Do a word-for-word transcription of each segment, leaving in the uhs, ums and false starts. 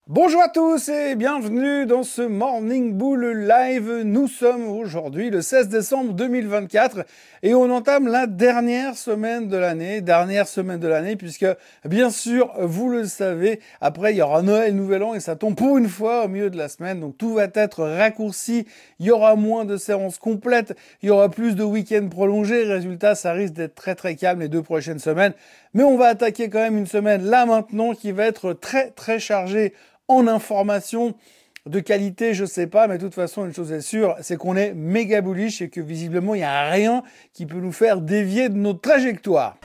Bonjour à tous et bienvenue dans ce Morning Bull Live. Nous sommes aujourd'hui le seize décembre deux mille vingt-quatre et on entame la dernière semaine de l'année, dernière semaine de l'année puisque bien sûr, vous le savez, après il y aura Noël, Nouvel An et ça tombe pour une fois au milieu de la semaine. Donc tout va être raccourci, il y aura moins de séances complètes, il y aura plus de week-ends prolongés. Résultat, ça risque d'être très très calme les deux prochaines semaines. Mais on va attaquer quand même une semaine là maintenant qui va être très très chargée en information de qualité, je sais pas, mais de toute façon, une chose est sûre, c'est qu'on est méga bullish et que visiblement, il n'y a rien qui peut nous faire dévier de notre trajectoire.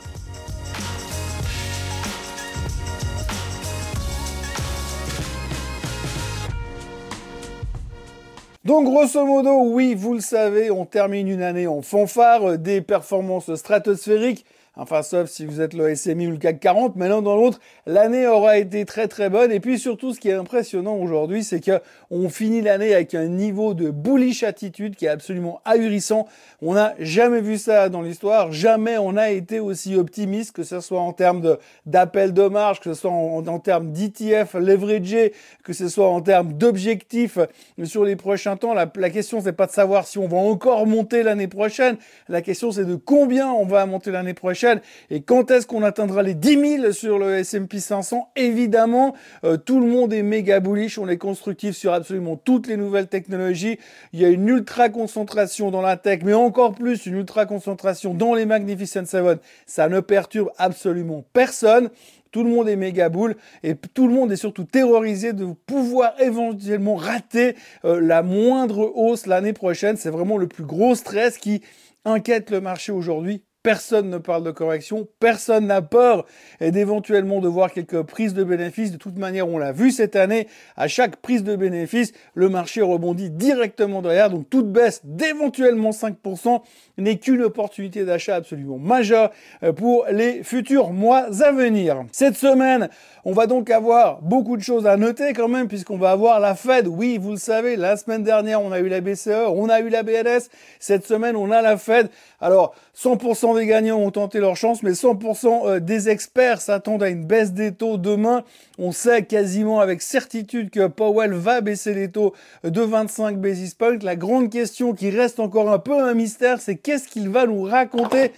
Donc grosso modo, oui, vous le savez, on termine une année en fanfare, des performances stratosphériques. Enfin, sauf si vous êtes le S M I ou le C A C quarante, mais l'un dans l'autre, l'année aura été très très bonne. Et puis surtout, ce qui est impressionnant aujourd'hui, c'est que on finit l'année avec un niveau de bullish attitude qui est absolument ahurissant. On n'a jamais vu ça dans l'histoire. Jamais on a été aussi optimiste, que ce soit en termes de, d'appel de marge, que ce soit en, en termes d'E T F leveragé, que ce soit en termes d'objectifs sur les prochains temps. La, la question, c'est pas de savoir si on va encore monter l'année prochaine. La question, c'est de combien on va monter l'année prochaine. Et quand est-ce qu'on atteindra les dix mille sur le S and P cinq cents? Évidemment, euh, tout le monde est méga bullish, on est constructif sur absolument toutes les nouvelles technologies. Il y a une ultra concentration dans la tech, mais encore plus une ultra concentration dans les Magnificent Seven. Ça ne perturbe absolument personne. Tout le monde est méga bull et tout le monde est surtout terrorisé de pouvoir éventuellement rater euh, la moindre hausse l'année prochaine. C'est vraiment le plus gros stress qui inquiète le marché aujourd'hui. Personne ne parle de correction, personne n'a peur et d'éventuellement de voir quelques prises de bénéfices. De toute manière, on l'a vu cette année, à chaque prise de bénéfice, le marché rebondit directement derrière. Donc toute baisse d'éventuellement cinq pour cent n'est qu'une opportunité d'achat absolument majeure pour les futurs mois à venir. Cette semaine, on va donc avoir beaucoup de choses à noter quand même puisqu'on va avoir la Fed. Oui, vous le savez, la semaine dernière, on a eu la B C E, on a eu la B L S. Cette semaine, on a la Fed. Alors, cent pour cent des gagnants ont tenté leur chance, mais cent pour cent des experts s'attendent à une baisse des taux demain. On sait quasiment avec certitude que Powell va baisser les taux de vingt-cinq basis points. La grande question qui reste encore un peu un mystère, c'est qu'est-ce qu'il va nous raconter?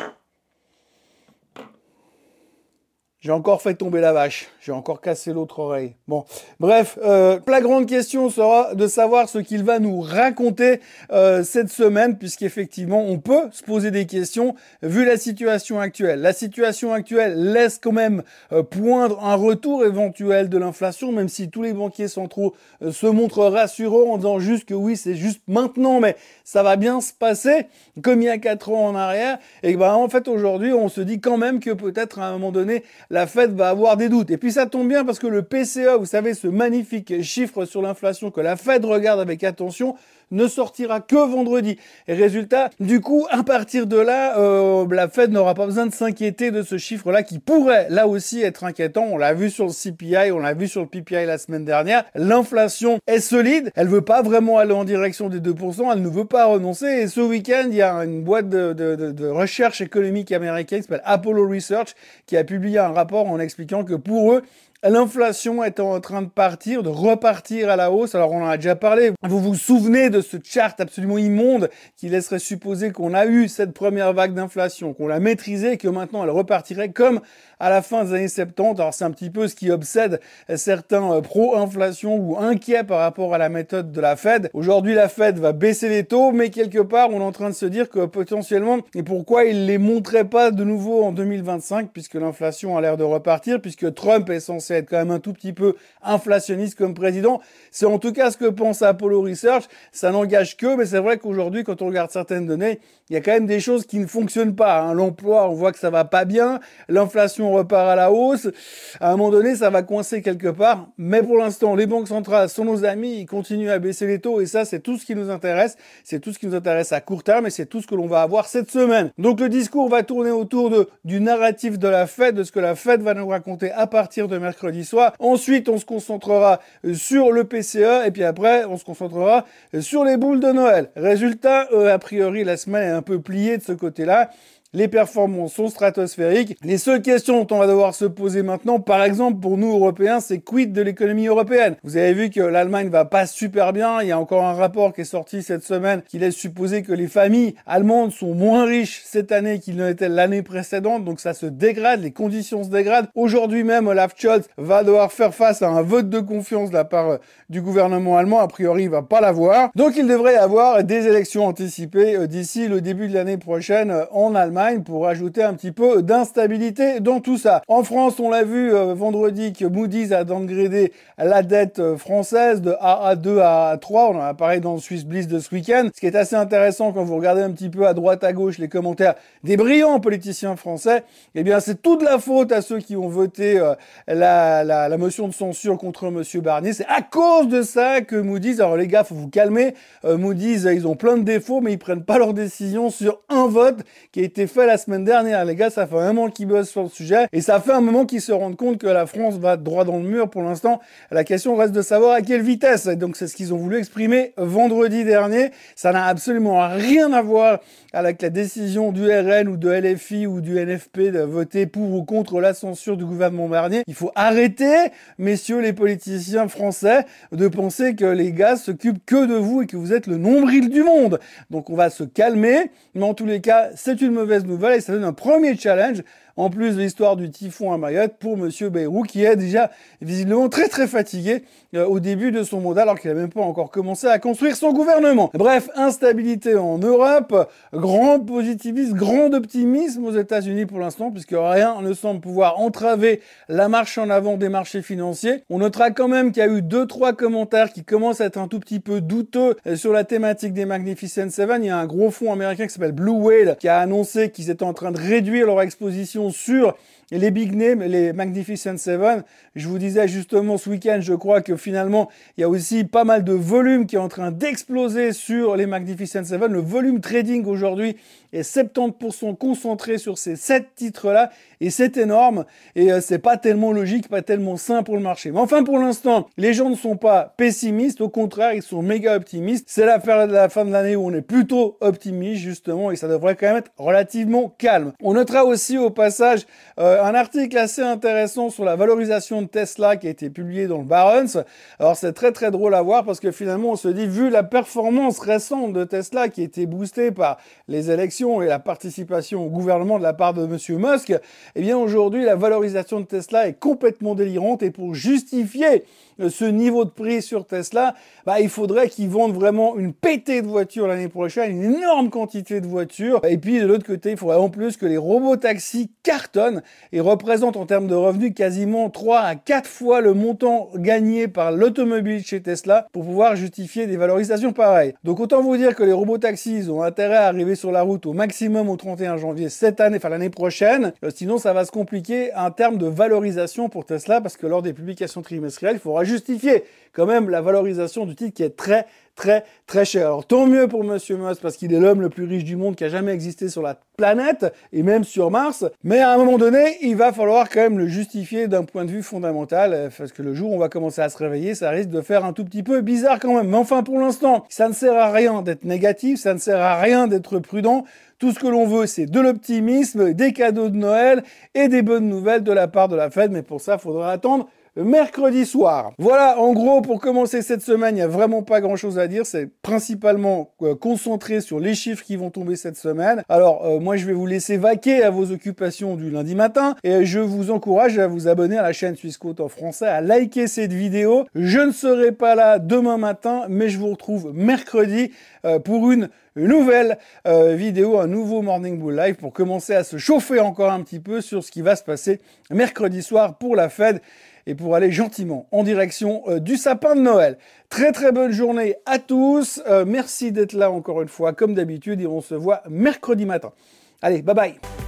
J'ai encore fait tomber la vache. J'ai encore cassé l'autre oreille. Bon, bref, euh, la grande question sera de savoir ce qu'il va nous raconter euh, cette semaine, puisqu'effectivement, on peut se poser des questions vu la situation actuelle. La situation actuelle laisse quand même euh, poindre un retour éventuel de l'inflation, même si tous les banquiers centraux euh, se montrent rassurants en disant juste que oui, c'est juste maintenant, mais ça va bien se passer, comme il y a quatre ans en arrière. Et ben en fait, aujourd'hui, on se dit quand même que peut-être à un moment donné, la Fed va avoir des doutes. Et puis ça tombe bien parce que le P C E, vous savez, ce magnifique chiffre sur l'inflation que la Fed regarde avec attention, ne sortira que vendredi. Et résultat, du coup, à partir de là, euh, la Fed n'aura pas besoin de s'inquiéter de ce chiffre-là qui pourrait, là aussi, être inquiétant. On l'a vu sur le C P I, on l'a vu sur le P P I la semaine dernière. L'inflation est solide. Elle veut pas vraiment aller en direction des deux pour cent. Elle ne veut pas renoncer. Et ce week-end, il y a une boîte de, de, de, de recherche économique américaine qui s'appelle Apollo Research qui a publié un rapport en expliquant que pour eux, l'inflation est en train de partir, de repartir à la hausse. Alors on en a déjà parlé. Vous vous souvenez de ce chart absolument immonde qui laisserait supposer qu'on a eu cette première vague d'inflation, qu'on l'a maîtrisée et que maintenant elle repartirait comme à la fin des années soixante-dix. Alors c'est un petit peu ce qui obsède certains pro-inflation ou inquiets par rapport à la méthode de la Fed. Aujourd'hui la Fed va baisser les taux, mais quelque part on est en train de se dire que potentiellement, et pourquoi il les monterait pas de nouveau en deux mille vingt-cinq puisque l'inflation a l'air de repartir, puisque Trump est censé être quand même un tout petit peu inflationniste comme président. C'est en tout cas ce que pense Apollo Research. Ça n'engage que, mais c'est vrai qu'aujourd'hui, quand on regarde certaines données, il y a quand même des choses qui ne fonctionnent pas. Hein. L'emploi, on voit que ça va pas bien. L'inflation repart à la hausse. À un moment donné, ça va coincer quelque part. Mais pour l'instant, les banques centrales sont nos amis. Ils continuent à baisser les taux. Et ça, c'est tout ce qui nous intéresse. C'est tout ce qui nous intéresse à court terme. Et c'est tout ce que l'on va avoir cette semaine. Donc, le discours va tourner autour de, du narratif de la Fed, de ce que la Fed va nous raconter à partir de mercredi soir. Ensuite, on se concentrera sur le P C E. Et puis après, on se concentrera sur les boules de Noël. Résultat, euh, a priori, la semaine est un peu pliée de ce côté-là. Les performances sont stratosphériques. Les seules questions dont on va devoir se poser maintenant, par exemple pour nous Européens, c'est quid de l'économie européenne. Vous avez vu que l'Allemagne va pas super bien. Il y a encore un rapport qui est sorti cette semaine qui laisse supposer que les familles allemandes sont moins riches cette année qu'ils ne l'étaient l'année précédente. Donc ça se dégrade, les conditions se dégradent. Aujourd'hui même, Olaf Scholz va devoir faire face à un vote de confiance de la part du gouvernement allemand. A priori, il va pas l'avoir. Donc il devrait y avoir des élections anticipées d'ici le début de l'année prochaine en Allemagne, pour ajouter un petit peu d'instabilité dans tout ça. En France, on l'a vu euh, vendredi que Moody's a downgradé la dette euh, française de A A deux à A trois. On en a parlé dans le Swiss Bliss de ce week-end. Ce qui est assez intéressant quand vous regardez un petit peu à droite à gauche les commentaires des brillants politiciens français, eh bien c'est toute la faute à ceux qui ont voté euh, la, la, la motion de censure contre Monsieur Barnier. C'est à cause de ça que Moody's, alors les gars, faut vous calmer. Euh, Moody's, ils ont plein de défauts, mais ils prennent pas leurs décisions sur un vote qui a été fait la semaine dernière. Les gars, ça fait un moment qu'ils bossent sur le sujet et ça fait un moment qu'ils se rendent compte que la France va droit dans le mur. Pour l'instant, la question reste de savoir à quelle vitesse. Et donc, c'est ce qu'ils ont voulu exprimer vendredi dernier. Ça n'a absolument rien à voir avec la décision du R N ou de L F I ou du N F P de voter pour ou contre la censure du gouvernement Barnier. Il faut arrêter, messieurs les politiciens français, de penser que les gars s'occupent que de vous et que vous êtes le nombril du monde. Donc, on va se calmer. Mais en tous les cas, c'est une mauvaise nouvelle et ça donne un premier challenge, en plus de l'histoire du typhon à Mayotte, pour Monsieur Bayrou, qui est déjà visiblement très très fatigué euh, au début de son mandat, alors qu'il n'a même pas encore commencé à construire son gouvernement. Bref, instabilité en Europe, grand positivisme, grand optimisme aux États-Unis pour l'instant, puisque rien ne semble pouvoir entraver la marche en avant des marchés financiers. On notera quand même qu'il y a eu deux trois commentaires qui commencent à être un tout petit peu douteux sur la thématique des Magnificent Seven. Il y a un gros fonds américain qui s'appelle Blue Whale qui a annoncé qu'ils étaient en train de réduire leur exposition sur les big names, les Magnificent Seven. Je vous disais justement ce week-end, je crois que finalement, il y a aussi pas mal de volume qui est en train d'exploser sur les Magnificent Seven. Le volume trading aujourd'hui est soixante-dix pour cent concentré sur ces sept titres-là et c'est énorme et euh, c'est pas tellement logique, pas tellement sain pour le marché. Mais enfin, pour l'instant, les gens ne sont pas pessimistes, au contraire, ils sont méga optimistes. C'est la fin de la fin de l'année où on est plutôt optimiste justement et ça devrait quand même être relativement calme. On notera aussi au passage euh, un article assez intéressant sur la valorisation de Tesla qui a été publié dans le Barron's. Alors c'est très très drôle à voir parce que finalement on se dit, vu la performance récente de Tesla qui a été boostée par les élections et la participation au gouvernement de la part de Monsieur Musk, eh bien aujourd'hui la valorisation de Tesla est complètement délirante et pour justifier ce niveau de prix sur Tesla, bah, il faudrait qu'ils vendent vraiment une pétée de voitures l'année prochaine, une énorme quantité de voitures. Et puis de l'autre côté, il faudrait en plus que les robotaxis cartonnent et représentent en termes de revenus quasiment trois à quatre fois le montant gagné par l'automobile chez Tesla pour pouvoir justifier des valorisations pareilles. Donc autant vous dire que les robotaxis ont intérêt à arriver sur la route au maximum au trente et un janvier cette année, enfin l'année prochaine. Euh, sinon, ça va se compliquer en termes de valorisation pour Tesla parce que lors des publications trimestrielles, il faudra justifier quand même la valorisation du titre qui est très très très cher. Alors tant mieux pour Monsieur Musk parce qu'il est l'homme le plus riche du monde qui a jamais existé sur la planète et même sur Mars, mais à un moment donné il va falloir quand même le justifier d'un point de vue fondamental parce que le jour où on va commencer à se réveiller ça risque de faire un tout petit peu bizarre quand même. Mais enfin pour l'instant ça ne sert à rien d'être négatif, ça ne sert à rien d'être prudent. Tout ce que l'on veut, c'est de l'optimisme, des cadeaux de Noël et des bonnes nouvelles de la part de la Fed. Mais pour ça, il faudra attendre mercredi soir. Voilà, en gros, pour commencer cette semaine, il n'y a vraiment pas grand-chose à dire. C'est principalement euh, concentré sur les chiffres qui vont tomber cette semaine. Alors, euh, moi, je vais vous laisser vaquer à vos occupations du lundi matin. Et je vous encourage à vous abonner à la chaîne Swissquote en français, à liker cette vidéo. Je ne serai pas là demain matin, mais je vous retrouve mercredi euh, pour une nouvelle euh, vidéo, un nouveau Morning Bull Live pour commencer à se chauffer encore un petit peu sur ce qui va se passer mercredi soir pour la Fed et pour aller gentiment en direction euh, du sapin de Noël. Très très bonne journée à tous. Euh, merci d'être là encore une fois comme d'habitude et on se voit mercredi matin. Allez, bye bye.